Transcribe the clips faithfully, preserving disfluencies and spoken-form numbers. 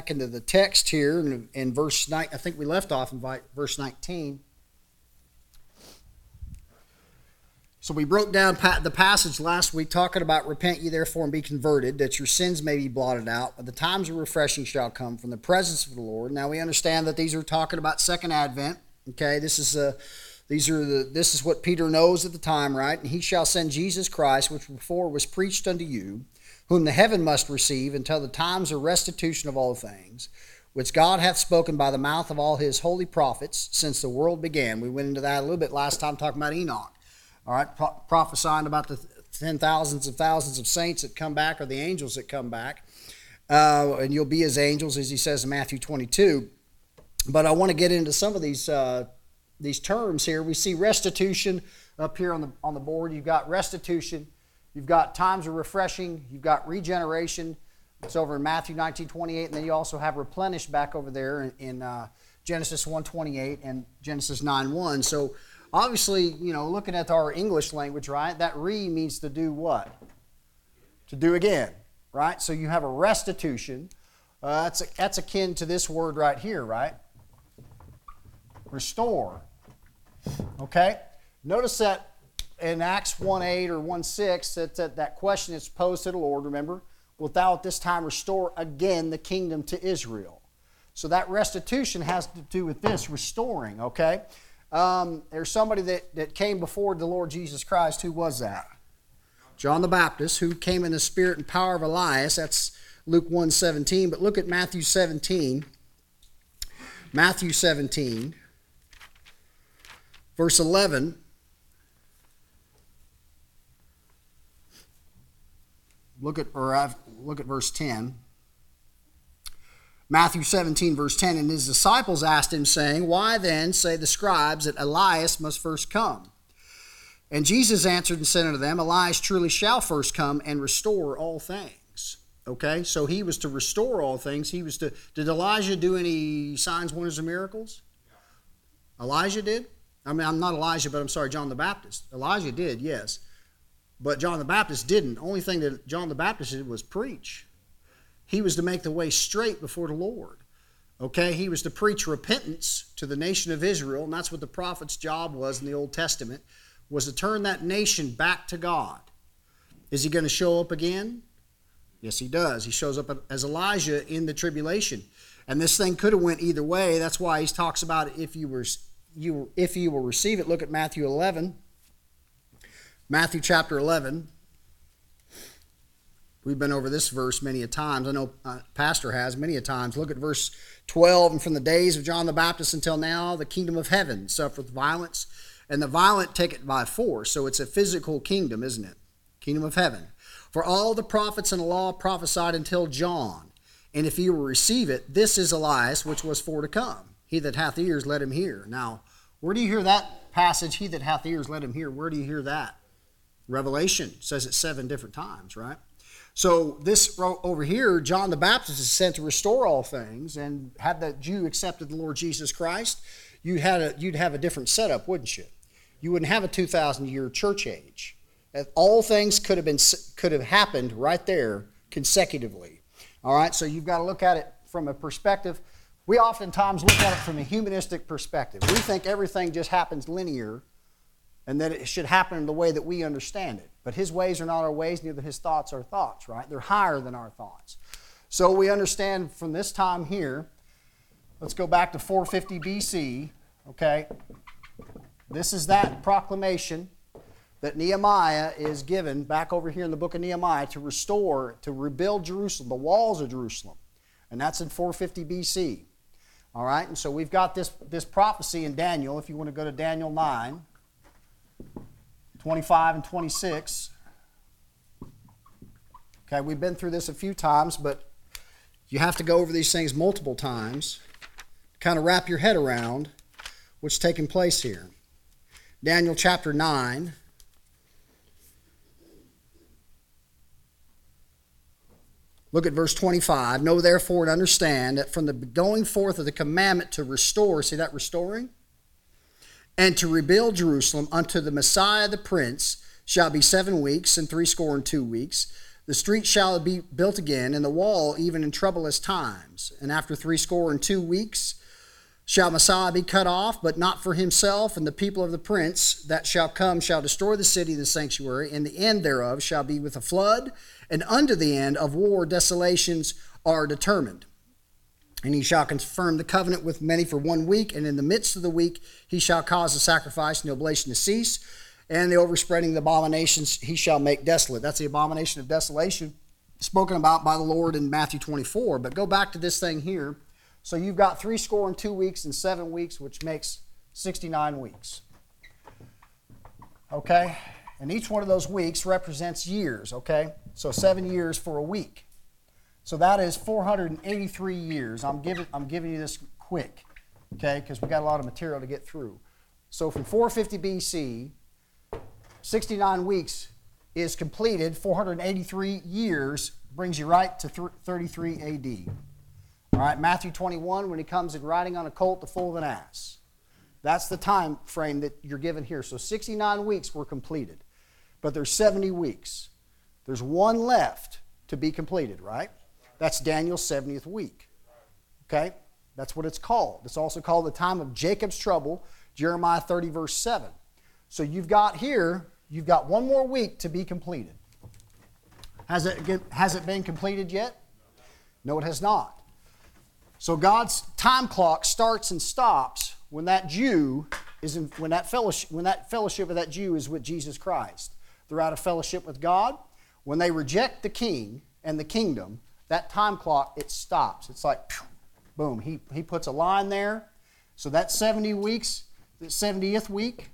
back into the text here in, in verse nine. I think we left off in verse nineteen. So we broke down the passage last week talking about repent ye therefore and be converted, that your sins may be blotted out, but the times of refreshing shall come from the presence of the Lord. Now we understand that these are talking about second advent. Okay, this is a these are the this is what Peter knows at the time, right? And he shall send Jesus Christ, which before was preached unto you, whom the heaven must receive until the times of restitution of all things, which God hath spoken by the mouth of all his holy prophets since the world began. We went into that a little bit last time talking about Enoch. All right, pro- prophesying about the ten thousands of thousands of saints that come back, or the angels that come back. Uh, and you'll be as angels, as he says in Matthew twenty-two. But I want to get into some of these uh, these terms here. We see restitution up here on the on the board. You've got restitution. You've got times of refreshing. You've got regeneration. It's over in Matthew nineteen twenty-eight. And then you also have replenish back over there in, in uh, Genesis one twenty-eight and Genesis nine one. So obviously, you know, looking at our English language, right, that re means to do what? To do again, right? So you have a restitution. Uh, that's, a, that's akin to this word right here, right? Restore. Okay? Notice that in Acts one eight or one six, that, that, that question is posed to the Lord, remember? Wilt thou at this time restore again the kingdom to Israel? So that restitution has to do with this, restoring, okay? Um, there's somebody that, that came before the Lord Jesus Christ. Who was that? John the Baptist, who came in the spirit and power of Elias. That's Luke one seventeen. But look at Matthew seventeen. Matthew seventeen, verse eleven. Look at, or I've, look at verse ten. Matthew seventeen, verse ten, and his disciples asked him, saying, why then say the scribes that Elias must first come? And Jesus answered and said unto them, Elias truly shall first come and restore all things. Okay, so he was to restore all things. He was to, did Elijah do any signs, wonders, and miracles? Elijah did? I mean, I'm not Elijah, but I'm sorry, John the Baptist. Elijah did, yes. But John the Baptist didn't. The only thing that John the Baptist did was preach. He was to make the way straight before the Lord. Okay, he was to preach repentance to the nation of Israel, and that's what the prophet's job was in the Old Testament, was to turn that nation back to God. Is he going to show up again? Yes, he does. He shows up as Elijah in the tribulation. And this thing could have went either way. That's why he talks about if you were you if you will receive it. Look at Matthew eleven. Matthew chapter eleven. We've been over this verse many a times. I know uh, Pastor has many a times. Look at verse twelve. And from the days of John the Baptist until now, the kingdom of heaven suffereth violence, and the violent take it by force. So it's a physical kingdom, isn't it? Kingdom of heaven. For all the prophets and the law prophesied until John. And if you will receive it, this is Elias, which was for to come. He that hath ears, let him hear. Now, where do you hear that passage? He that hath ears, let him hear. Where do you hear that? Revelation says it seven different times, right? So this over here, John the Baptist is sent to restore all things, and had that Jew accepted the Lord Jesus Christ, you had a, you'd have a different setup, wouldn't you? You wouldn't have a two thousand year church age. All things could have been could have happened right there consecutively. All right, so you've got to look at it from a perspective. We oftentimes look at it from a humanistic perspective. We think everything just happens linear, and that it should happen in the way that we understand it. But his ways are not our ways, neither his thoughts are thoughts, right? They're higher than our thoughts. So we understand from this time here, let's go back to four fifty B C, okay? This is that proclamation that Nehemiah is given back over here in the book of Nehemiah to restore, to rebuild Jerusalem, the walls of Jerusalem. And that's in four fifty B C. All right, and so we've got this, this prophecy in Daniel, if you want to go to Daniel nine, twenty-five and twenty-six. Okay, we've been through this a few times, but you have to go over these things multiple times to kind of wrap your head around what's taking place here. Daniel chapter nine. Look at verse twenty-five. Know therefore and understand that from the going forth of the commandment to restore, see that restoring? And to rebuild Jerusalem unto the Messiah the Prince shall be seven weeks and threescore and two weeks. The street shall be built again, and the wall even in troublous times. And after threescore and two weeks shall Messiah be cut off, but not for himself, and the people of the prince that shall come shall destroy the city, the sanctuary, and the end thereof shall be with a flood, and unto the end of war desolations are determined. And he shall confirm the covenant with many for one week, and in the midst of the week he shall cause the sacrifice and the oblation to cease, and the overspreading of the abominations he shall make desolate. That's the abomination of desolation spoken about by the Lord in Matthew twenty-four. But go back to this thing here. So you've got three score and two weeks and seven weeks, which makes sixty-nine weeks. Okay? And each one of those weeks represents years, okay? So seven years for a week. So that is four hundred eighty-three years. I'm giving, I'm giving you this quick, okay? Because we've got a lot of material to get through. So from four fifty B C, sixty-nine weeks is completed. four hundred eighty-three years brings you right to thirty-three A D. All right, Matthew twenty-one, when he comes in riding on a colt, the foal of an ass. That's the time frame that you're given here. So sixty-nine weeks were completed. But there's seventy weeks. There's one left to be completed, right? That's Daniel's seventieth week. Okay? That's what it's called. It's also called the time of Jacob's trouble, Jeremiah thirty, verse seven. So you've got here, you've got one more week to be completed. Has it, has it been completed yet? No, it has not. So God's time clock starts and stops when that Jew is in, when that fellowship, when that fellowship of that Jew is with Jesus Christ. They're out of fellowship with God. When they reject the king and the kingdom, that time clock, it stops. It's like, boom, he, he puts a line there. So that seventy weeks, the seventieth week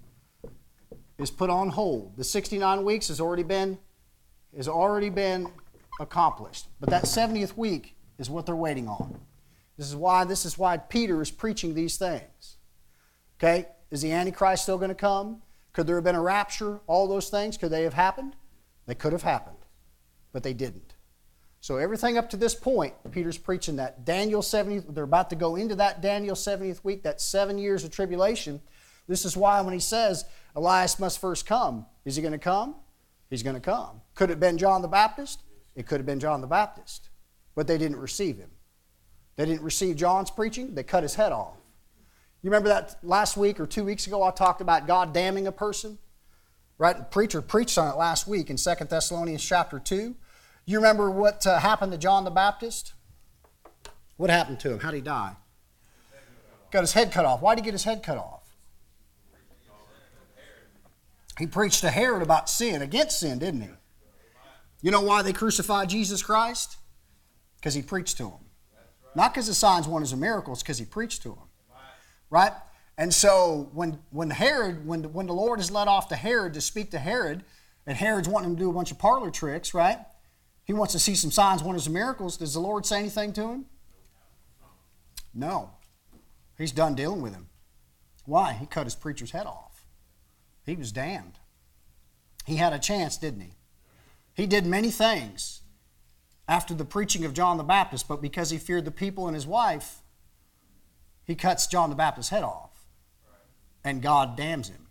is put on hold. The sixty-nine weeks has already been, has already been accomplished. But that seventieth week is what they're waiting on. This is why, this is why Peter is preaching these things. Okay? Is the Antichrist still going to come? Could there have been a rapture? All those things, could they have happened? They could have happened, but they didn't. So everything up to this point, Peter's preaching that Daniel seventieth, they're about to go into that Daniel seventieth week, that seven years of tribulation. This is why when he says Elias must first come, is he going to come? He's going to come. Could it have been John the Baptist? It could have been John the Baptist, but they didn't receive him. They didn't receive John's preaching. They cut his head off. You remember that last week or two weeks ago I talked about God damning a person? Right? The preacher preached on it last week in Second Thessalonians chapter two. You remember what uh, happened to John the Baptist? What happened to him? How did he die? Got his head cut off. Why did he get his head cut off? He preached to Herod about sin, against sin, didn't he? You know why they crucified Jesus Christ? Because he preached to them. Not because of signs, wonders, and miracles, because he preached to them. Right? And so when when Herod, when, when the Lord is led off to Herod to speak to Herod, and Herod's wanting him to do a bunch of parlor tricks, right? He wants to see some signs, wonders, and miracles. Does the Lord say anything to him? No. He's done dealing with him. Why? He cut his preacher's head off. He was damned. He had a chance, didn't he? He did many things after the preaching of John the Baptist, but because he feared the people and his wife, he cuts John the Baptist's head off. And God damns him.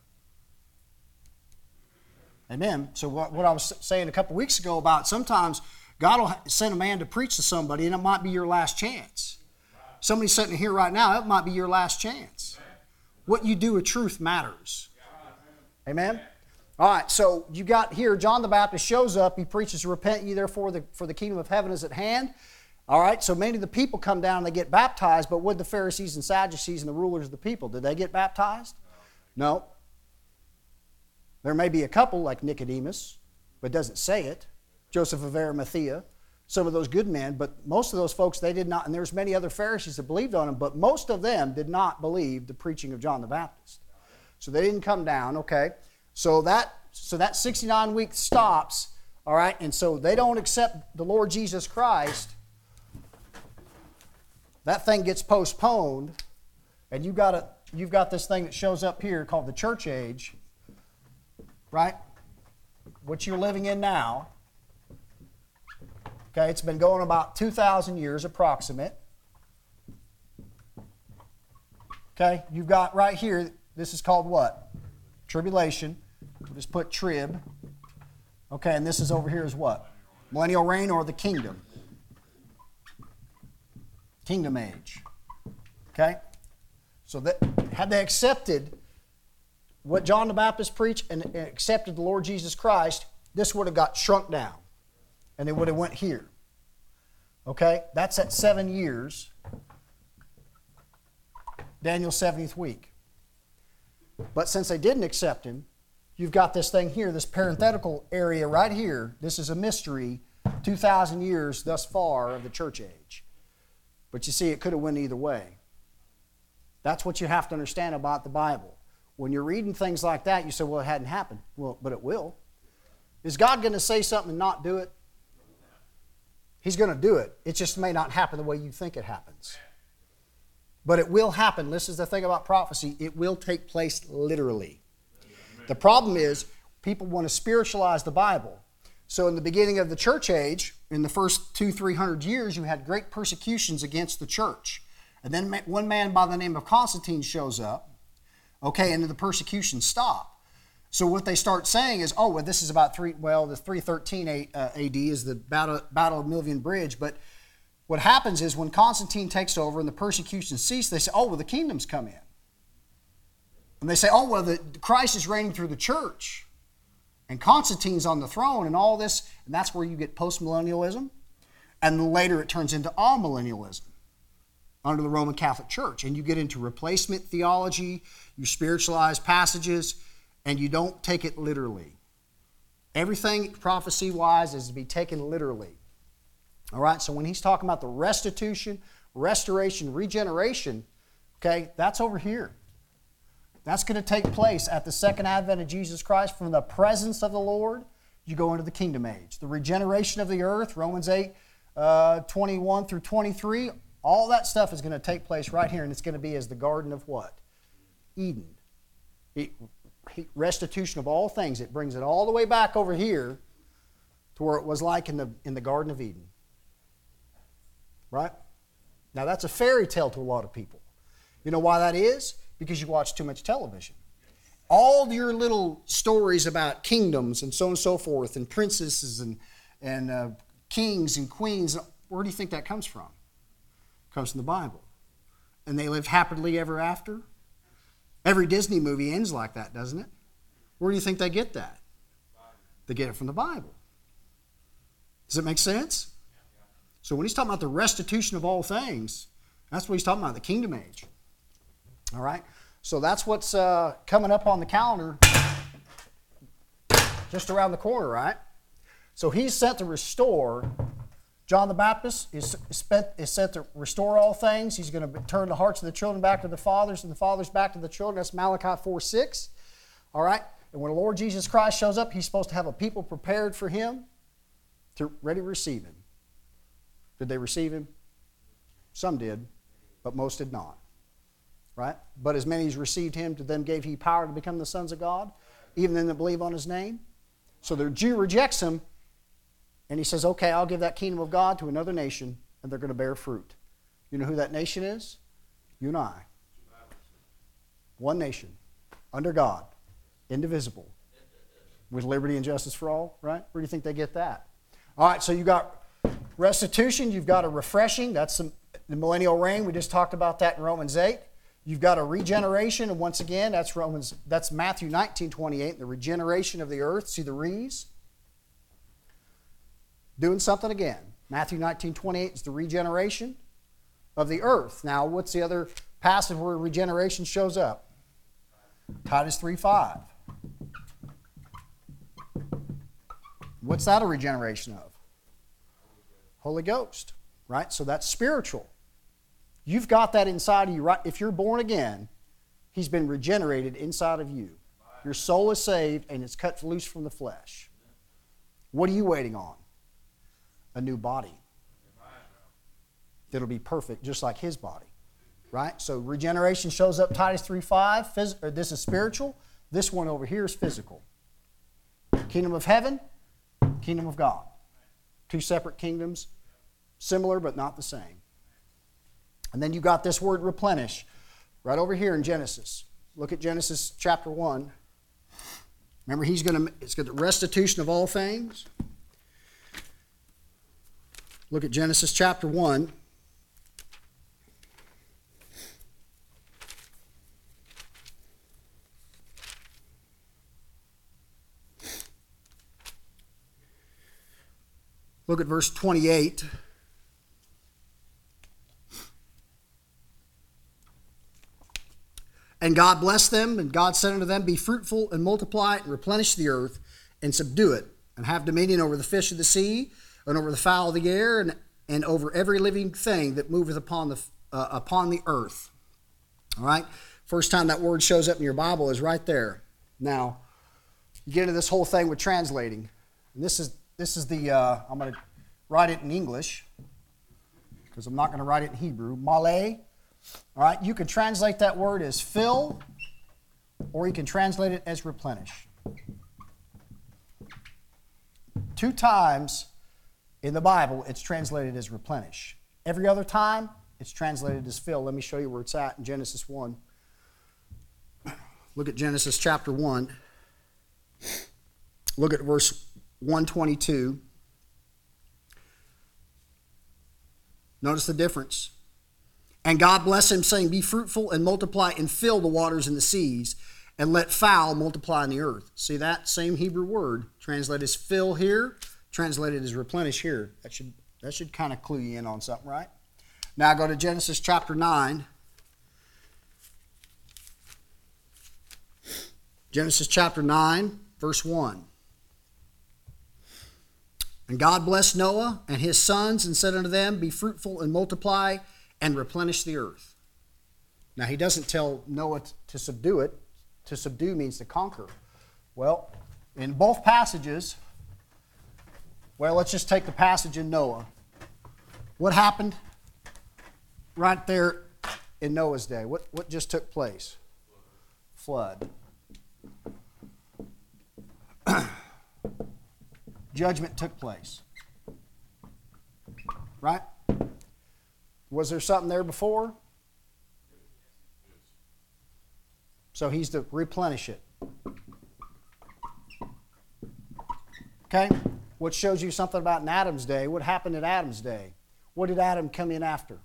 Amen. So what, what I was saying a couple weeks ago about sometimes God will send a man to preach to somebody and it might be your last chance. Somebody sitting here right now, it might be your last chance. What you do with truth matters. Amen. All right, so you got here, John the Baptist shows up. He preaches, repent ye therefore, the, for the kingdom of heaven is at hand. All right, so many of the people come down and they get baptized, but would the Pharisees and Sadducees and the rulers of the people, did they get baptized? No. There may be a couple like Nicodemus, but it doesn't say it. Joseph of Arimathea, some of those good men, but most of those folks, they did not, and there's many other Pharisees that believed on him, but most of them did not believe the preaching of John the Baptist. So they didn't come down, okay? So that so that sixty-nine week stops, all right, and so they don't accept the Lord Jesus Christ. That thing gets postponed, and you've got a you've got this thing that shows up here called the church age, right? What you're living in now. Okay, it's been going about two thousand years approximate. Okay, you've got right here, this is called what? Tribulation. Just put trib. Okay, and this is over here is what? Millennial reign or the kingdom. Kingdom age. Okay? So that had they accepted what John the Baptist preached and accepted the Lord Jesus Christ, this would have got shrunk down. And it would have went here. Okay? That's at seven years. Daniel's seventieth week. But since they didn't accept him, you've got this thing here, this parenthetical area right here. This is a mystery, two thousand years thus far of the church age. But you see, it could have went either way. That's what you have to understand about the Bible. When you're reading things like that, you say, well, it hadn't happened. Well, but it will. Is God going to say something and not do it? He's going to do it. It just may not happen the way you think it happens. But it will happen. This is the thing about prophecy. It will take place literally. The problem is people want to spiritualize the Bible. So in the beginning of the church age, in the first two, three hundred years, you had great persecutions against the church. And then one man by the name of Constantine shows up. Okay, and the persecution stop. So what they start saying is, oh, well, this is about three. Well, the three thirteen A D is the Battle Battle of Milvian Bridge. But what happens is when Constantine takes over and the persecution ceases, they say, oh, well, the kingdom's come in. And they say, oh, well, the Christ is reigning through the church. And Constantine's on the throne and all this. And that's where you get postmillennialism. And later it turns into amillennialism under the Roman Catholic Church. And you get into replacement theology, you spiritualize passages, and you don't take it literally. Everything prophecy-wise is to be taken literally. All right, so when he's talking about the restitution, restoration, regeneration, okay, that's over here. That's going to take place at the second advent of Jesus Christ. From the presence of the Lord, you go into the kingdom age. The regeneration of the earth, Romans eight, uh, twenty-one through twenty-three, all that stuff is going to take place right here, and it's going to be as the garden of what? Eden. It, restitution of all things. It brings it all the way back over here to where it was like in the, in the Garden of Eden. Right? Now that's a fairy tale to a lot of people. You know why that is? Because you watch too much television. All your little stories about kingdoms and so on and so forth, and princesses and, and uh, kings and queens, where do you think that comes from? It comes from the Bible. And they live happily ever after? Every Disney movie ends like that, doesn't it? Where do you think they get that? They get it from the Bible. Does it make sense? So when he's talking about the restitution of all things, that's what he's talking about, the kingdom age. All right? So that's what's uh, coming up on the calendar just around the corner, right? So he's sent to restore. John the Baptist is, spent, is sent to restore all things. He's going to turn the hearts of the children back to the fathers and the fathers back to the children. That's Malachi four six. All right? And when the Lord Jesus Christ shows up, he's supposed to have a people prepared for him to ready to receive him. Did they receive him? Some did, but most did not. Right? But as many as received him, to them gave he power to become the sons of God, even them that believe on his name. So the Jew rejects him, and he says, okay, I'll give that kingdom of God to another nation, and they're going to bear fruit. You know who that nation is? You and I. One nation, under God, indivisible, with liberty and justice for all, right? Where do you think they get that? All right, so you got restitution, you've got a refreshing, that's the, the millennial reign. We just talked about that in Romans eight. You've got a regeneration, and once again, that's Romans, that's Matthew nineteen twenty-eight, the regeneration of the earth. See the re's? Doing something again. Matthew nineteen twenty-eight is the regeneration of the earth. Now, what's the other passage where regeneration shows up? Titus three five. What's that a regeneration of? Holy Ghost, right? So that's spiritual. You've got that inside of you, right? If you're born again, he's been regenerated inside of you. Your soul is saved and it's cut loose from the flesh. What are you waiting on? A new body that'll be perfect, just like his body, right? So regeneration shows up, Titus three five. Phys- or this is spiritual. This one over here is physical. Kingdom of heaven, kingdom of God. Two separate kingdoms, similar but not the same. And then you got this word replenish right over here in Genesis. Look at Genesis chapter one. Remember, he's going to, it's got the restitution of all things. Look at Genesis chapter one. Look at verse twenty-eight. And God blessed them, and God said unto them, Be fruitful, and multiply, and replenish the earth, and subdue it, and have dominion over the fish of the sea, and over the fowl of the air, and, and over every living thing that moveth upon the uh, upon the earth. All right? First time that word shows up in your Bible is right there. Now, you get into this whole thing with translating. And this is this is the, uh, I'm going to write it in English, because I'm not going to write it in Hebrew. Malay. All right, you can translate that word as fill, or you can translate it as replenish. Two times in the Bible, it's translated as replenish. Every other time, it's translated as fill. Let me show you where it's at in Genesis one. Look at Genesis chapter one. Look at verse one twenty-two. Notice the difference. And God blessed him, saying, Be fruitful and multiply and fill the waters and the seas, and let fowl multiply in the earth. See that same Hebrew word translated as fill here, translated as replenish here. That should, that should kind of clue you in on something, right? Now go to Genesis chapter nine. Genesis chapter nine, verse one. And God blessed Noah and his sons, and said unto them, Be fruitful and multiply, and replenish the earth. Now, he doesn't tell Noah to subdue it. To subdue means to conquer. Well, in both passages, well, let's just take the passage in Noah. What happened right there in Noah's day? What, what just took place? Flood. Judgment took place. Right? Was there something there before? So he's to replenish it. Okay? What shows you something about in Adam's day? What happened in Adam's day? What did Adam come in after?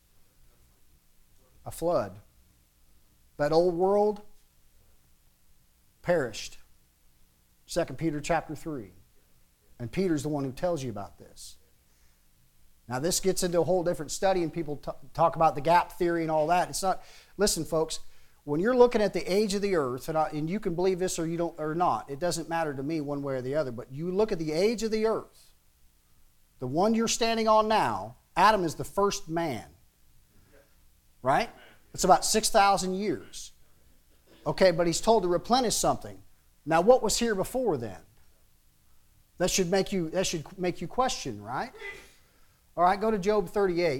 A flood. That old world perished. Second Peter chapter three. And Peter's the one who tells you about this. Now, this gets into a whole different study, and people t- talk about the gap theory and all that. It's not, listen, folks, when you're looking at the age of the earth, and, I, and you can believe this or you don't or not, it doesn't matter to me one way or the other, but you look at the age of the earth, the one you're standing on now, Adam is the first man, right? It's about six thousand years. Okay, but he's told to replenish something. Now, what was here before then? That should make you, that should make you question, right? All right, go to Job thirty-eight.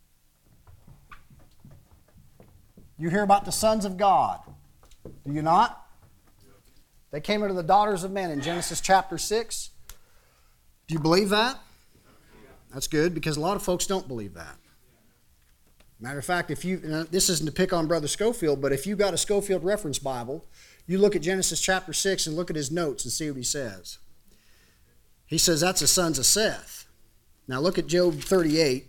You hear about the sons of God, do you not? They came into the daughters of men in Genesis chapter six. Do you believe that? That's good, because a lot of folks don't believe that. Matter of fact, if you, this isn't to pick on Brother Schofield, but if you've got a Schofield Reference Bible, you look at Genesis chapter six and look at his notes and see what he says. He says that's the sons of Seth. Now look at Job thirty-eight.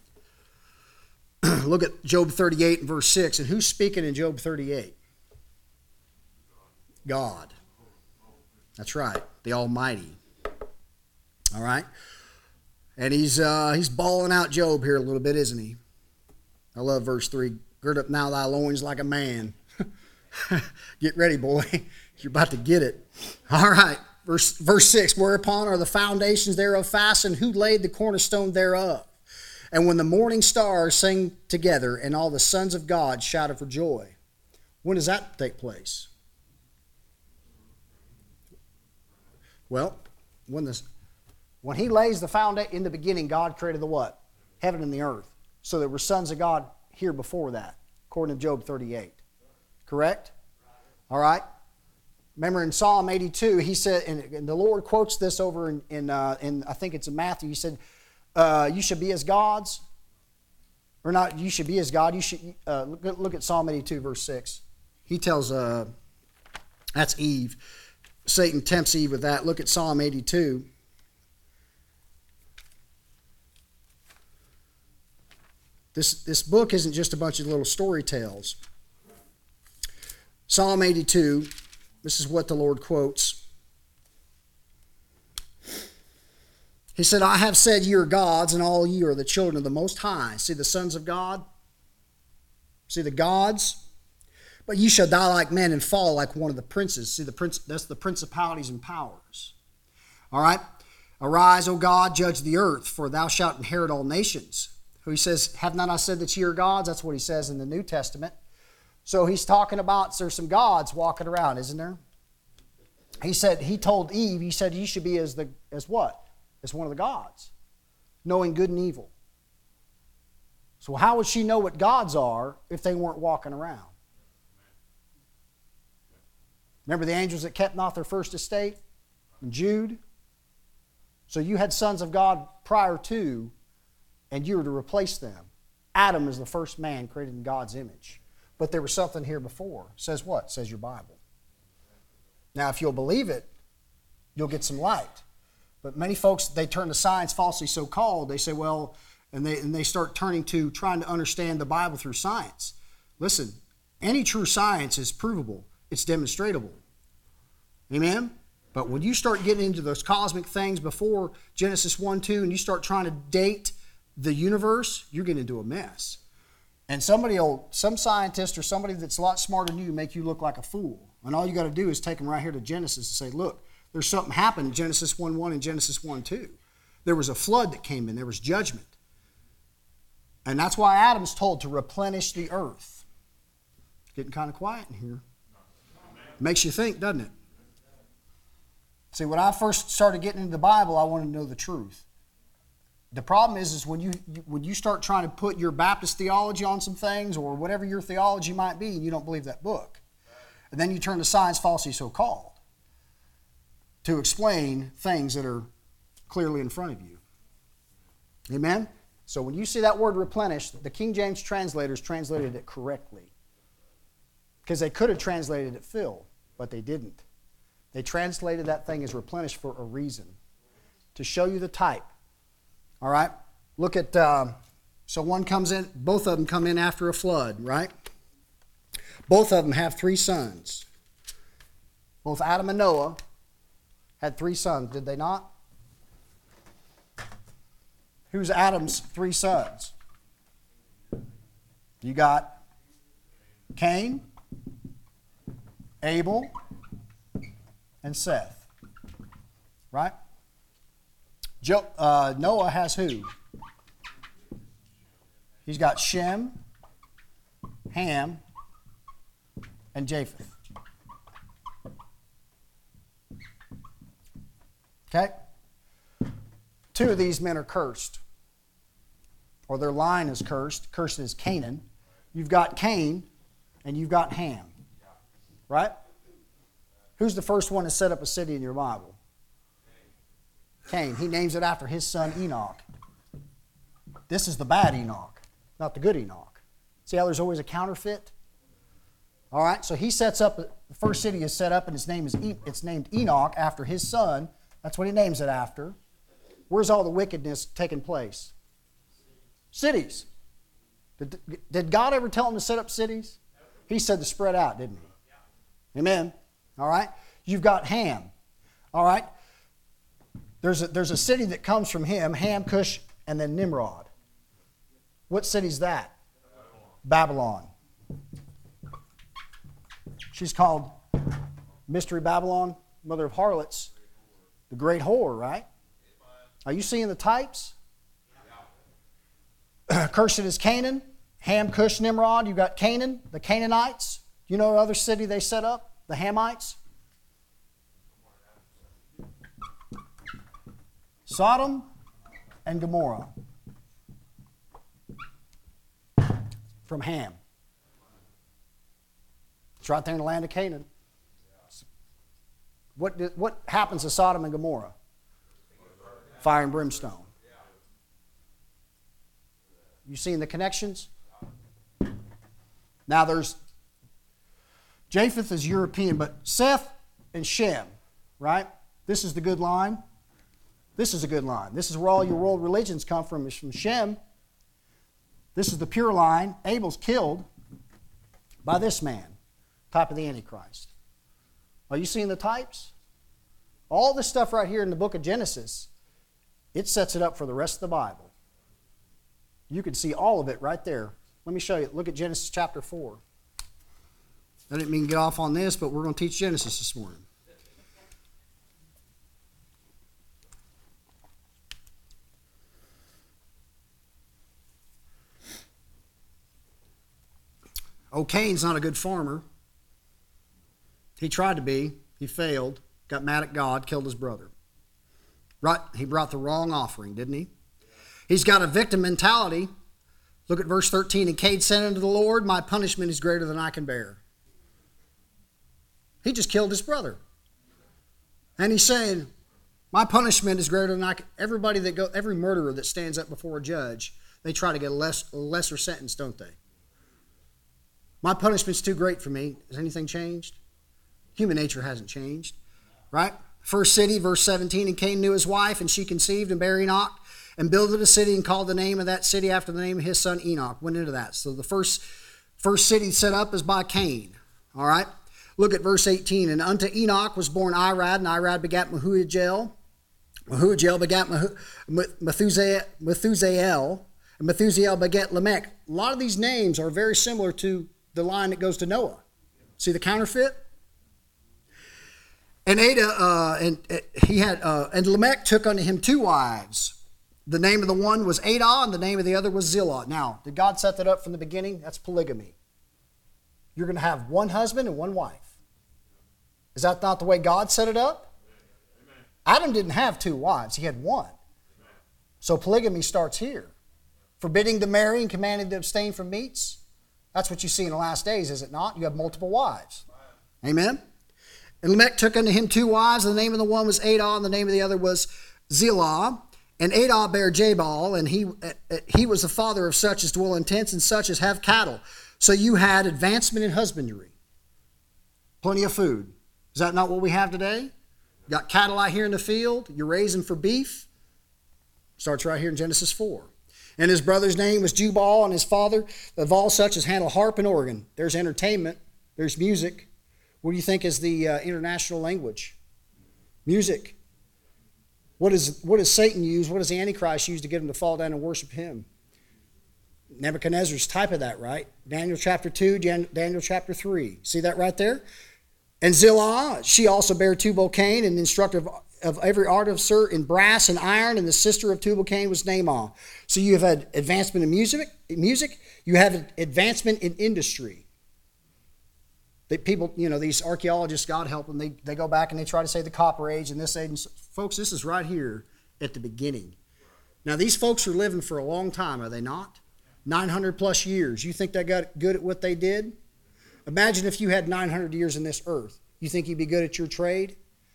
Look at Job thirty-eight and verse six. And who's speaking in Job thirty-eight? God. That's right, the Almighty. All right? And he's uh, he's balling out Job here a little bit, isn't he? I love verse three. Gird up now thy loins like a man. Get ready, boy. You're about to get it. All right. Verse, verse six, whereupon are the foundations thereof fastened, who laid the cornerstone thereof? And when the morning stars sang together, and all the sons of God shouted for joy. When does that take place? Well, when the when he lays the foundation, in the beginning, God created the what? Heaven and the earth. So there were sons of God here before that, according to Job thirty-eight. Correct? All right. Remember in Psalm eighty-two, he said, and, and the Lord quotes this over in, in, uh, in I think it's in Matthew, he said, uh, you should be as gods, or not, you should be as God, you should, uh, look, look at Psalm eighty-two, verse six. He tells, uh, that's Eve, Satan tempts Eve with that. Look at Psalm eighty-two. This, this book isn't just a bunch of little story tales. Psalm eighty-two, this is what the Lord quotes. He said, I have said ye are gods, and all ye are the children of the Most High. See the sons of God? See the gods? But ye shall die like men and fall like one of the princes. See, the prince, that's the principalities and powers. All right? Arise, O God, judge the earth, for thou shalt inherit all nations. He says, have not I said that ye are gods? That's what he says in the New Testament. So he's talking about there's some gods walking around, isn't there? He said, he told Eve, he said, ye should be as the as what? As one of the gods, knowing good and evil. So how would she know what gods are if they weren't walking around? Remember the angels that kept not their first estate? In Jude? So you had sons of God prior to, and you were to replace them. Adam is the first man created in God's image. But there was something here before. Says what? Says your Bible. Now, if you'll believe it, you'll get some light. But many folks, they turn to science, falsely so called. They say, well, and they, and they start turning to trying to understand the Bible through science. Listen, any true science is provable. It's demonstratable. Amen? But when you start getting into those cosmic things before Genesis one, two, and you start trying to date the universe, you're getting into a mess. And somebody will, some scientist or somebody that's a lot smarter than you make you look like a fool. And all you got to do is take them right here to Genesis and say, look, there's something happened in Genesis one one and Genesis one two. There was a flood that came in. There was judgment. And that's why Adam's told to replenish the earth. It's getting kind of quiet in here. Makes you think, doesn't it? See, when I first started getting into the Bible, I wanted to know the truth. The problem is, is when you when you start trying to put your Baptist theology on some things or whatever your theology might be, and you don't believe that book. And then you turn to science, falsely so called, to explain things that are clearly in front of you. Amen? So when you see that word replenished, the King James translators translated it correctly. Because they could have translated it fill, but they didn't. They translated that thing as replenished for a reason. To show you the type. All right? Look at, uh, so one comes in, both of them come in after a flood, right? Both of them have three sons. Both Adam and Noah had three sons, did they not? Who's Adam's three sons? You got Cain, Abel, and Seth. Right? Jo- uh, Noah has who? He's got Shem, Ham, and Japheth. Okay? Two of these men are cursed. Or their line is cursed. Cursed is Canaan. You've got Cain and you've got Ham. Right? Who's the first one to set up a city in your Bible? Cain. He names it after his son Enoch. This is the bad Enoch, not the good Enoch. See how there's always a counterfeit? All right, so he sets up, the first city is set up and its name is it's named Enoch after his son. That's what he names it after. Where's all the wickedness taking place? Cities. Did, did God ever tell him to set up cities? He said to spread out, didn't he? Amen. All right. You've got Ham. All right. There's a, there's a city that comes from him, Ham, Cush, and then Nimrod. What city's that? Babylon. She's called Mystery Babylon, mother of harlots, the great whore, right? Are you seeing the types? Cursed is Canaan, Ham, Cush, Nimrod. You've got Canaan, the Canaanites. You know another city they set up? The Hamites. Sodom and Gomorrah. From Ham. It's right there in the land of Canaan. What, did, what happens to Sodom and Gomorrah? Fire and brimstone. You seeing the connections? Now there's, Japheth is European, but Seth and Shem, right? This is the good line. This is a good line. This is where all your world religions come from, is from Shem. This is the pure line. Abel's killed by this man, type of the Antichrist. Are you seeing the types? All this stuff right here in the book of Genesis, it sets it up for the rest of the Bible. You can see all of it right there. Let me show you. Look at Genesis chapter four. I didn't mean to get off on this, but we're going to teach Genesis this morning. Oh, Cain's not a good farmer. He tried to be. He failed. Got mad at God. Killed his brother. Right? He brought the wrong offering, didn't he? He's got a victim mentality. Look at verse thirteen. And Cain said unto the Lord, my punishment is greater than I can bear. He just killed his brother. And he's saying, my punishment is greater than I can. Everybody that go, every murderer that stands up before a judge, they try to get a, less, a lesser sentence, don't they? My punishment's too great for me. Has anything changed? Human nature hasn't changed. Right? First city, verse seventeen, and Cain knew his wife, and she conceived and bare Enoch, and builded a city and called the name of that city after the name of his son Enoch. Went into that. So the first, first city set up is by Cain. All right? Look at verse eighteen. And unto Enoch was born Irad, and Irad begat Mehujael. Mehujael begat Methusael, Methusael, and Methusael begat Lamech. A lot of these names are very similar to the line that goes to Noah. See the counterfeit? And Ada, uh, and uh, he had, uh, and Lamech took unto him two wives. The name of the one was Adah, and the name of the other was Zillah. Now, did God set that up from the beginning? That's polygamy. You're going to have one husband and one wife. Is that not the way God set it up? Amen. Adam didn't have two wives. He had one. Amen. So polygamy starts here. Forbidding to marry and commanding to abstain from meats. That's what you see in the last days, is it not? You have multiple wives. Amen? And Lamech took unto him two wives, and the name of the one was Adah, and the name of the other was Zillah. And Adah bare Jabal, and he, he was the father of such as dwell in tents and such as have cattle. So you had advancement in husbandry. Plenty of food. Is that not what we have today? You got cattle out here in the field. You're raising for beef. Starts right here in Genesis four. And his brother's name was Jubal, and his father of all such as handle harp and organ. There's entertainment. There's music. What do you think is the uh, international language? Music. What, is, what does Satan use? What does the Antichrist use to get him to fall down and worship him? Nebuchadnezzar's type of that, right? Daniel chapter two, Daniel chapter three. See that right there? And Zillah, she also bare Tubal-Cain, and instructor of, of every artificer in brass and iron, and the sister of Tubal-Cain was Naamah. So you have had advancement in music. Music. You have advancement in industry. They, people, you know, these archaeologists, God help them, they, they go back and they try to say the Copper Age and this age. And so, folks, this is right here at the beginning. Now, these folks are living for a long time, are they not? nine hundred plus years. You think they got good at what they did? Imagine if you had nine hundred years in this earth. You think you'd be good at your trade?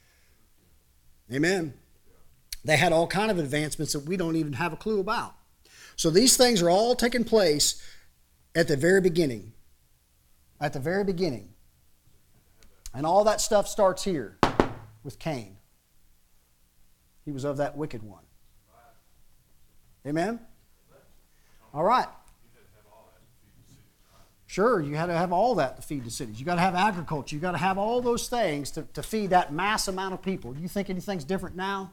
Amen. They had all kind of advancements that we don't even have a clue about. So these things are all taking place at the very beginning. At the very beginning. And all that stuff starts here with Cain. He was of that wicked one. Amen? All right. Sure, you had to have all that to feed the cities. You got to have agriculture. You got to have all those things to, to feed that mass amount of people. Do you think anything's different now?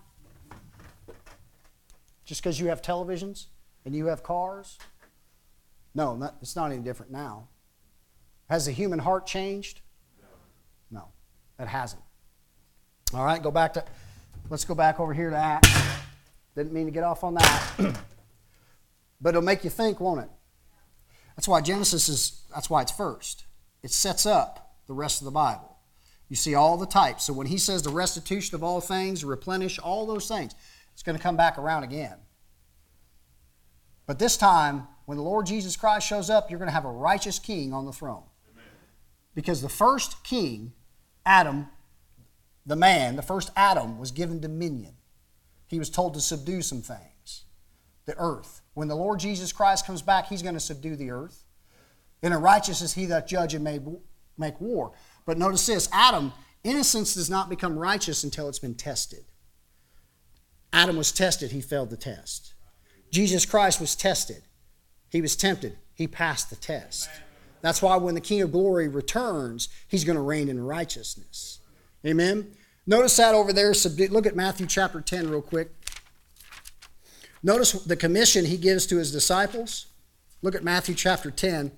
Just because you have televisions and you have cars? No, not, it's not any different now. Has the human heart changed? No, it hasn't. All right, go back to, let's go back over here to Acts. Didn't mean to get off on that. But it'll make you think, won't it? That's why Genesis is, that's why it's first. It sets up the rest of the Bible. You see all the types. So when he says the restitution of all things, replenish, all those things, it's going to come back around again. But this time, when the Lord Jesus Christ shows up, you're going to have a righteous king on the throne. Amen. Because the first king, Adam, the man, the first Adam, was given dominion. He was told to subdue some things. The earth. When the Lord Jesus Christ comes back, he's going to subdue the earth. In a righteous is he that judge and may make war. But notice this, Adam, Innocence does not become righteous until it's been tested. Adam was tested. He failed the test. Jesus Christ was tested. He was tempted. He passed the test. That's why when the King of Glory returns, he's going to reign in righteousness. Amen? Notice that over there. Look at Matthew chapter ten real quick. Notice the commission he gives to his disciples. Look at Matthew chapter ten,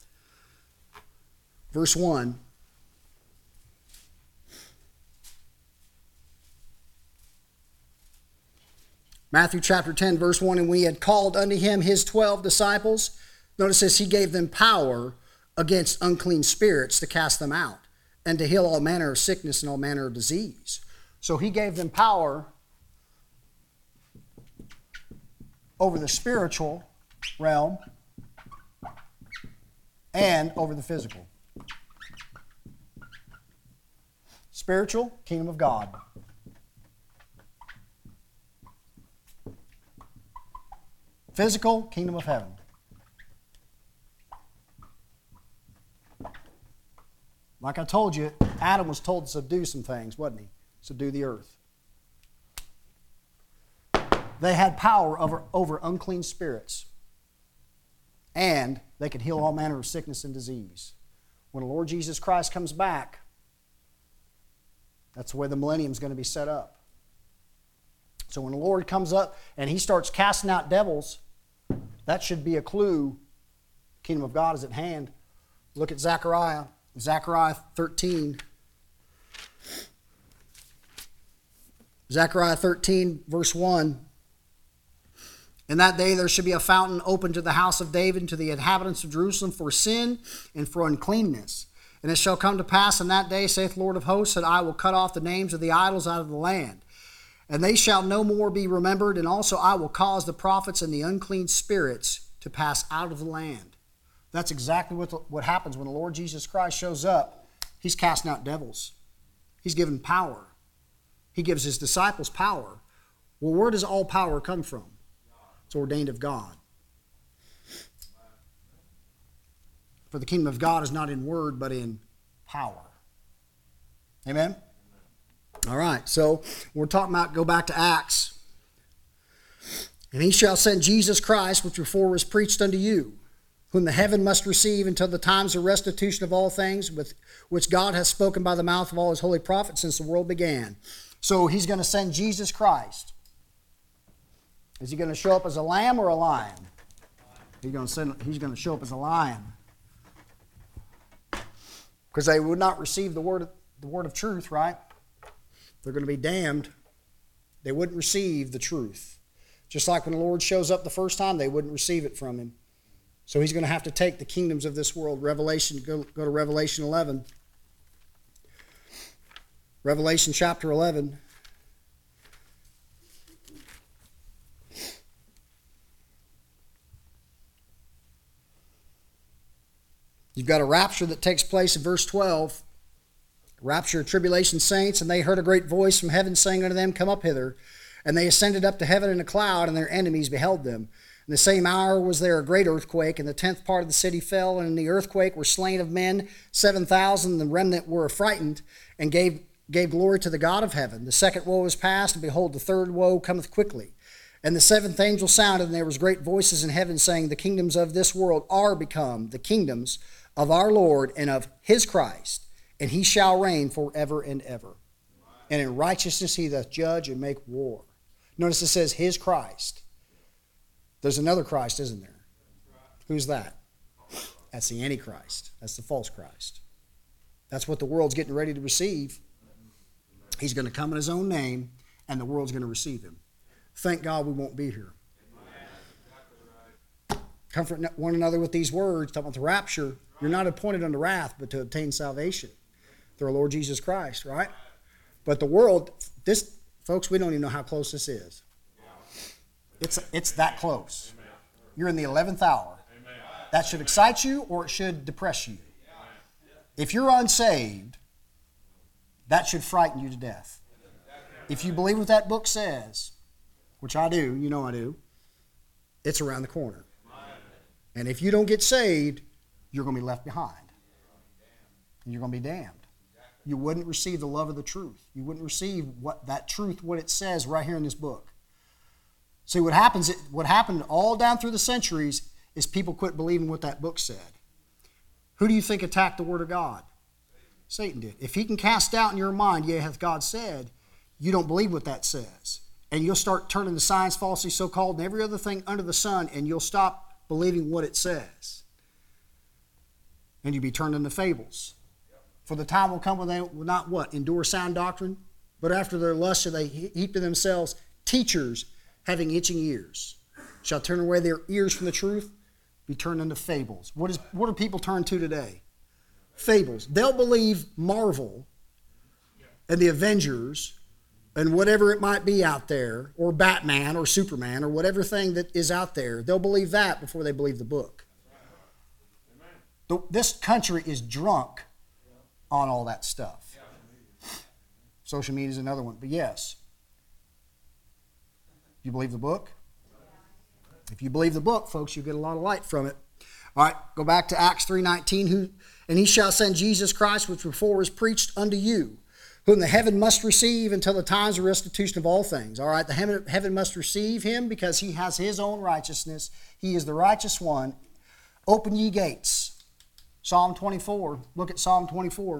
verse one. Matthew chapter ten, verse one, and when he had called unto him his twelve disciples, notice this, he gave them power against unclean spirits to cast them out, and to heal all manner of sickness and all manner of disease. So he gave them power over the spiritual realm and over the physical. Spiritual, kingdom of God. Physical, kingdom of heaven. Like I told you, Adam was told to subdue some things, wasn't he? Subdue the earth. They had power over, over unclean spirits. And they could heal all manner of sickness and disease. When the Lord Jesus Christ comes back, that's the way the millennium is going to be set up. So when the Lord comes up and he starts casting out devils, that should be a clue. The kingdom of God is at hand. Look at Zechariah. Zechariah thirteen. Zechariah thirteen, verse one. In that day there shall be a fountain open to the house of David and to the inhabitants of Jerusalem for sin and for uncleanness. And it shall come to pass in that day, saith the Lord of hosts, that I will cut off the names of the idols out of the land. And they shall no more be remembered, and also I will cause the prophets and the unclean spirits to pass out of the land. That's exactly what, what happens when the Lord Jesus Christ shows up. He's casting out devils. He's given power. He gives his disciples power. Well, where does all power come from? It's ordained of God. For the kingdom of God is not in word, but in power. Amen? All right, so we're talking about, go back to Acts. And he shall send Jesus Christ, which before was preached unto you, whom the heaven must receive until the times of restitution of all things, with which God has spoken by the mouth of all his holy prophets since the world began. So he's going to send Jesus Christ. Is he going to show up as a lamb or a lion? He's going to, send, he's going to show up as a lion. Because they would not receive the word, of, the word of truth, right? They're going to be damned. They wouldn't receive the truth. Just like when the Lord shows up the first time, they wouldn't receive it from him. So he's going to have to take the kingdoms of this world. Revelation, go, go to Revelation eleven. Revelation chapter eleven. You've got a rapture that takes place in verse twelve. Rapture of tribulation saints, and they heard a great voice from heaven saying unto them, Come up hither. And they ascended up to heaven in a cloud, and their enemies beheld them. In the same hour was there a great earthquake, and the tenth part of the city fell, and in the earthquake were slain of men seven thousand, the remnant were affrighted, and gave, gave glory to the God of heaven. The second woe is past, and behold, the third woe cometh quickly. And the seventh angel sounded, and there was great voices in heaven, saying, The kingdoms of this world are become the kingdoms of our Lord and of his Christ, and he shall reign forever and ever. And in righteousness he doth judge and make war. Notice it says his Christ. There's another Christ, isn't there? Who's that? That's the Antichrist. That's the false Christ. That's what the world's getting ready to receive. He's going to come in his own name, and the world's going to receive him. Thank God we won't be here. Comfort one another with these words, talking about the rapture. You're not appointed unto wrath, but to obtain salvation through our Lord Jesus Christ, right? But the world, this, folks, we don't even know how close this is. It's, it's that close. You're in the eleventh hour. That should excite you or it should depress you. If you're unsaved, that should frighten you to death. If you believe what that book says, which I do, you know I do, it's around the corner. And if you don't get saved, you're going to be left behind. And you're going to be damned. You wouldn't receive the love of the truth. You wouldn't receive what that truth, what it says right here in this book. See, what happens, what happened all down through the centuries is people quit believing what that book said. Who do you think attacked the Word of God? Satan did. If he can cast doubt in your mind, yea, hath God said, you don't believe what that says. And you'll start turning to science, falsely so-called, and every other thing under the sun, and you'll stop believing what it says. And you'll be turned into fables. For the time will come when they will not what? Endure sound doctrine? But after their lust shall they heap to themselves teachers having itching ears. Shall turn away their ears from the truth, be turned into fables. What is what do people turn to today? Fables. They'll believe Marvel and the Avengers and whatever it might be out there, or Batman or Superman or whatever thing that is out there. They'll believe that before they believe the book. The, this country is drunk on all that stuff. Social media is another one. But yes, you believe the book? If you believe the book, folks, you get a lot of light from it. All right, go back to Acts three nineteen. Who, and he shall send Jesus Christ, which before was preached unto you, whom the heaven must receive until the times of restitution of all things. All right, the heaven, heaven must receive him because he has his own righteousness. He is the righteous one. Open ye gates. Psalm twenty-four. Look at Psalm twenty-four.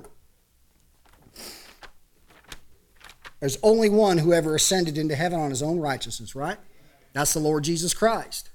There's only one who ever ascended into heaven on his own righteousness, right? That's the Lord Jesus Christ.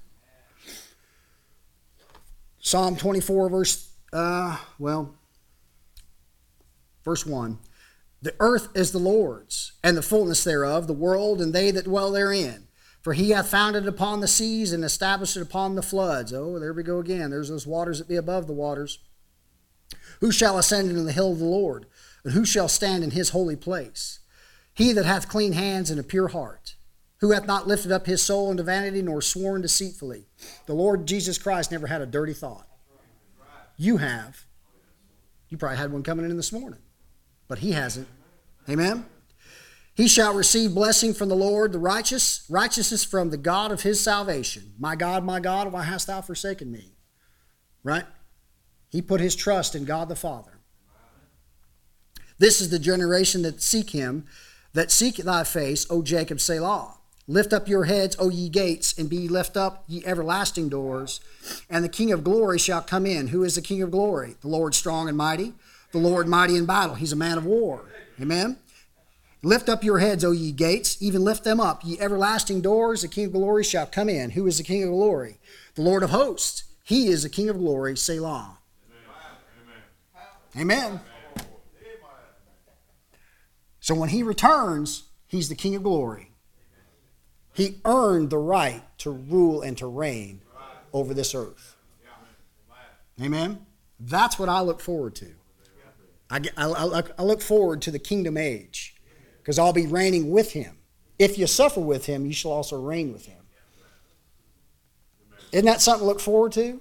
Psalm twenty-four, verse, uh, well, verse one. The earth is the Lord's, and the fullness thereof, the world, and they that dwell therein. For he hath founded it upon the seas, and established it upon the floods. Oh, there we go again. There's those waters that be above the waters. Who shall ascend into the hill of the Lord? And who shall stand in his holy place? He that hath clean hands and a pure heart, who hath not lifted up his soul into vanity, nor sworn deceitfully. The Lord Jesus Christ never had a dirty thought. You have. You probably had one coming in this morning, but he hasn't. Amen? He shall receive blessing from the Lord, the righteous, righteousness from the God of his salvation. My God, my God, why hast thou forsaken me? Right? He put his trust in God the Father. This is the generation that seek him, that seek thy face, O Jacob, Selah. Lift up your heads, O ye gates, and be lift up, ye everlasting doors. And the King of glory shall come in. Who is the King of glory? The Lord strong and mighty, the Lord mighty in battle. He's a man of war. Amen? Lift up your heads, O ye gates, even lift them up, ye everlasting doors. The King of glory shall come in. Who is the King of glory? The Lord of hosts. He is the King of glory, Selah. Amen. Amen. So when he returns, he's the King of glory. He earned the right to rule and to reign over this earth. Amen? That's what I look forward to. I, get, I, I, I look forward to the kingdom age because I'll be reigning with him. If you suffer with him, you shall also reign with him. Isn't that something to look forward to?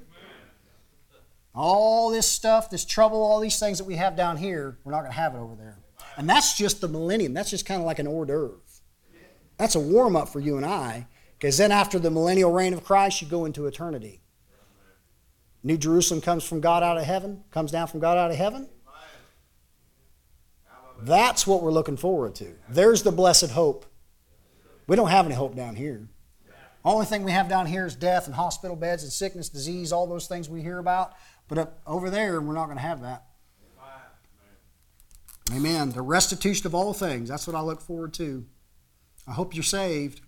All this stuff, this trouble, all these things that we have down here, we're not going to have it over there. And that's just the millennium. That's just kind of like an hors d'oeuvre. That's a warm-up for you and I, because then after the millennial reign of Christ, you go into eternity. New Jerusalem comes from God out of heaven, comes down from God out of heaven. That's what we're looking forward to. There's the blessed hope. We don't have any hope down here. Only thing we have down here is death and hospital beds and sickness, disease, all those things we hear about. But up over there, we're not going to have that. Amen. The restitution of all things. That's what I look forward to. I hope you're saved.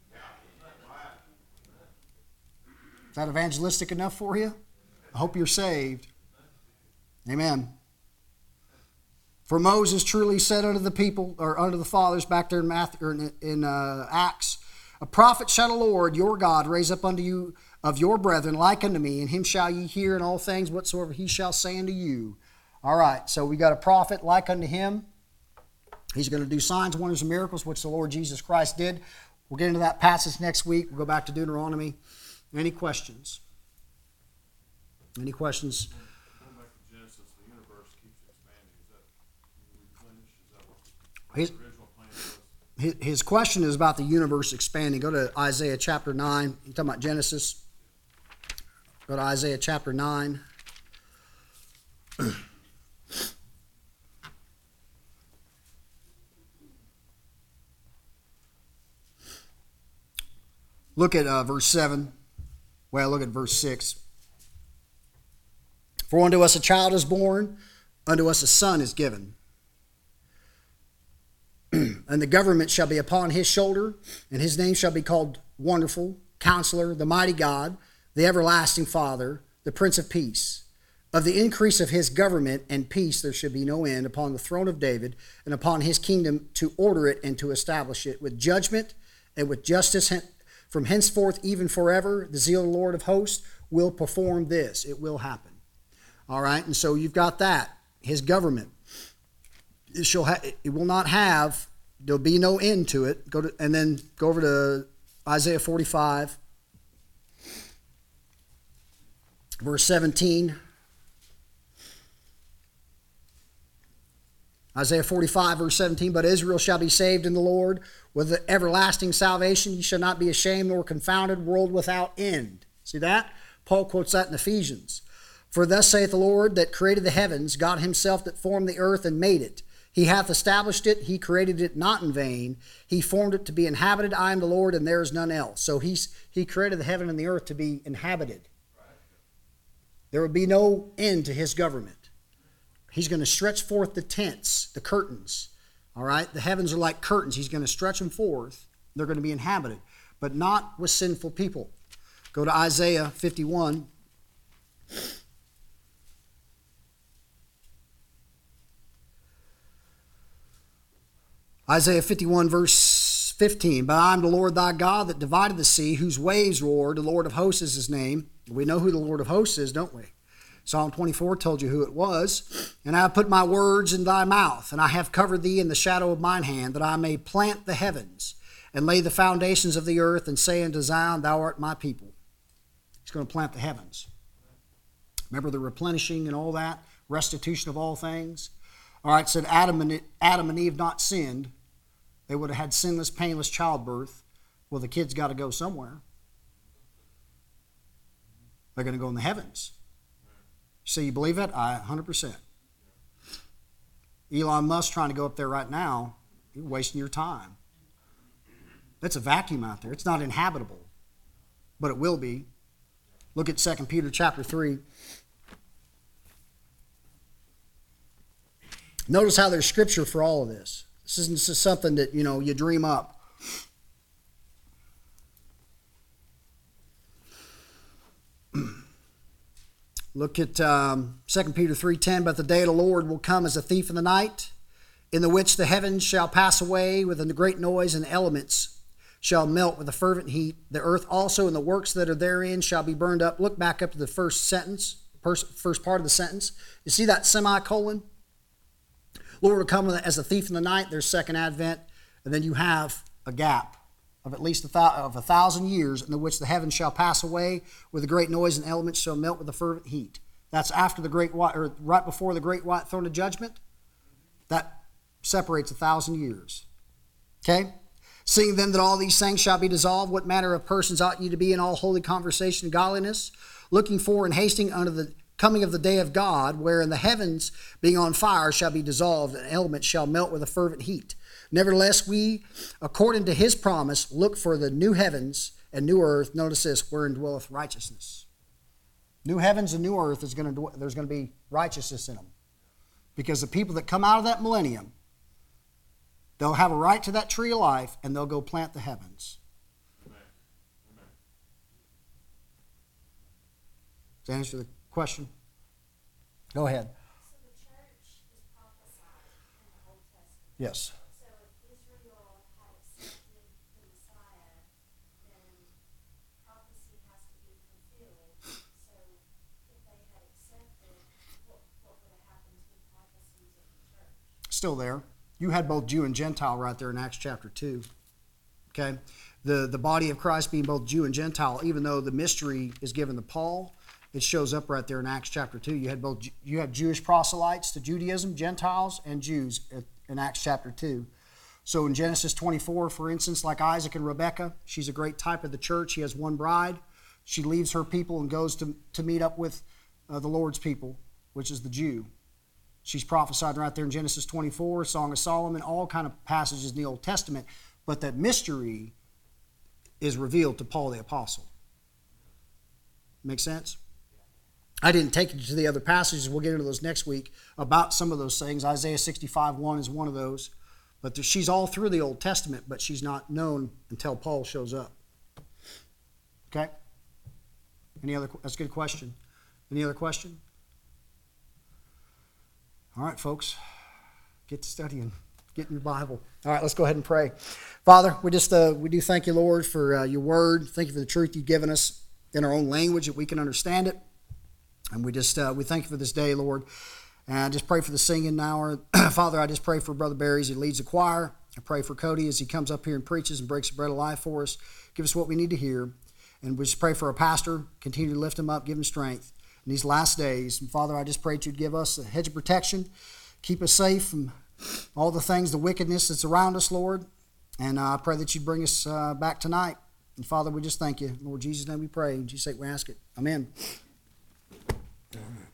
Is that evangelistic enough for you? I hope you're saved. Amen. For Moses truly said unto the people, or unto the fathers back there in, Matthew, or in, in uh, Acts, a prophet shall the Lord your God raise up unto you of your brethren like unto me, and him shall ye hear in all things whatsoever he shall say unto you. All right, so we got a prophet like unto him. He's going to do signs, wonders, and miracles, which the Lord Jesus Christ did. We'll get into that passage next week. We'll go back to Deuteronomy. Any questions? Any questions? Going back to Genesis, the universe keeps expanding. Is that replenished? Is that what his, the original plan was? His, his question is about the universe expanding. Go to Isaiah chapter nine. You're talking about Genesis. Go to Isaiah chapter nine. Look at uh, verse seven. Well, look at verse six. For unto us a child is born, unto us a son is given. And the government shall be upon his shoulder, and his name shall be called Wonderful, Counselor, the Mighty God, the Everlasting Father, the Prince of Peace. Of the increase of his government and peace there should be no end upon the throne of David and upon his kingdom, to order it and to establish it with judgment and with justice from henceforth even forever. The zeal of the Lord of hosts will perform this. It will happen. All right, and so you've got that. His government. It shall ha- it will not have, there'll be no end to it. Go to, and then go over to Isaiah forty-five, verse seventeen. Isaiah forty-five, verse seventeen, but Israel shall be saved in the Lord with the everlasting salvation. Ye shall not be ashamed nor confounded, world without end. See that? Paul quotes that in Ephesians. For thus saith the Lord that created the heavens, God himself that formed the earth and made it. He hath established it, he created it not in vain. He formed it to be inhabited. I am the Lord, and there is none else. So he's, he created the heaven and the earth to be inhabited. There would be no end to his government. He's going to stretch forth the tents, the curtains. All right? The heavens are like curtains. He's going to stretch them forth. They're going to be inhabited, but not with sinful people. Go to Isaiah fifty-one. Isaiah fifty-one, verse fifteen. But I am the Lord thy God that divided the sea, whose waves roared. The Lord of hosts is his name. We know who the Lord of hosts is, don't we? Psalm twenty-four told you who it was. And I have put my words in thy mouth, and I have covered thee in the shadow of mine hand, that I may plant the heavens, and lay the foundations of the earth, and say unto Zion, thou art my people. He's going to plant the heavens. Remember the replenishing and all that? Restitution of all things? All right, said Adam and, Adam and Eve not sinned. They would have had sinless, painless childbirth. Well, the kid's got to go somewhere. They're going to go in the heavens. So you believe it? I one hundred percent. Elon Musk trying to go up there right now, you're wasting your time. That's a vacuum out there. It's not inhabitable, but it will be. Look at Second Peter chapter three. Notice how there's scripture for all of this. This isn't just something that, you know, you dream up. Look at um, Second Peter three ten. But the day of the Lord will come as a thief in the night, in the which the heavens shall pass away with a great noise, and the elements shall melt with a fervent heat. The earth also and the works that are therein shall be burned up. Look back up to the first sentence, first part of the sentence. You see that semicolon? Lord will come as a thief in the night. There's second advent. And then you have a gap of at least a, thou- of a thousand years, in which the heavens shall pass away with a great noise, and elements shall melt with a fervent heat. That's after the great white, or right before the great white throne of judgment. That separates a thousand years. Okay? Seeing then that all these things shall be dissolved, what manner of persons ought ye to be in all holy conversation and godliness, looking for and hasting unto the coming of the day of God, wherein the heavens being on fire shall be dissolved, and elements shall melt with a fervent heat. Nevertheless, we, according to his promise, look for the new heavens and new earth. Notice this, wherein dwelleth righteousness. New heavens and new earth, is going to, there's going to be righteousness in them. Because the people that come out of that millennium, they'll have a right to that tree of life, and they'll go plant the heavens. Amen. Amen. Does that answer the question? Go ahead. So the church is prophesied in the Old Testament. Yes. So if Israel had accepted the Messiah, then prophecy has to be fulfilled. So if they had accepted, what, what would have happened to the prophecies of the church? Still there. You had both Jew and Gentile right there in Acts chapter two. Okay? The, the body of Christ being both Jew and Gentile, even though the mystery is given to Paul, it shows up right there in Acts chapter two. You had both you had Jewish proselytes to Judaism, Gentiles, and Jews in Acts chapter two. So in Genesis twenty-four, for instance, like Isaac and Rebekah, she's a great type of the church. He has one bride. She leaves her people and goes to, to meet up with uh, the Lord's people, which is the Jew. She's prophesied right there in Genesis twenty-four, Song of Solomon, all kind of passages in the Old Testament. But that mystery is revealed to Paul the Apostle. Make sense? I didn't take you to the other passages. We'll get into those next week about some of those things. Isaiah sixty-five one is one of those. But there, she's all through the Old Testament, but she's not known until Paul shows up. Okay? Any other? That's a good question. Any other question? All right, folks. Get to studying. Get in your Bible. All right, let's go ahead and pray. Father, we just uh, we do thank you, Lord, for uh, your word. Thank you for the truth you've given us in our own language that we can understand it. And we just uh, we thank you for this day, Lord. And I just pray for the singing now. Father, I just pray for Brother Barry as he leads the choir. I pray for Cody as he comes up here and preaches and breaks the bread of life for us. Give us what we need to hear. And we just pray for our pastor. Continue to lift him up, give him strength in these last days. And Father, I just pray that you'd give us a hedge of protection. Keep us safe from all the things, the wickedness that's around us, Lord. And uh, I pray that you'd bring us uh, back tonight. And Father, we just thank you. Lord Jesus' name we pray. In Jesus' sake we ask it. Amen. All right.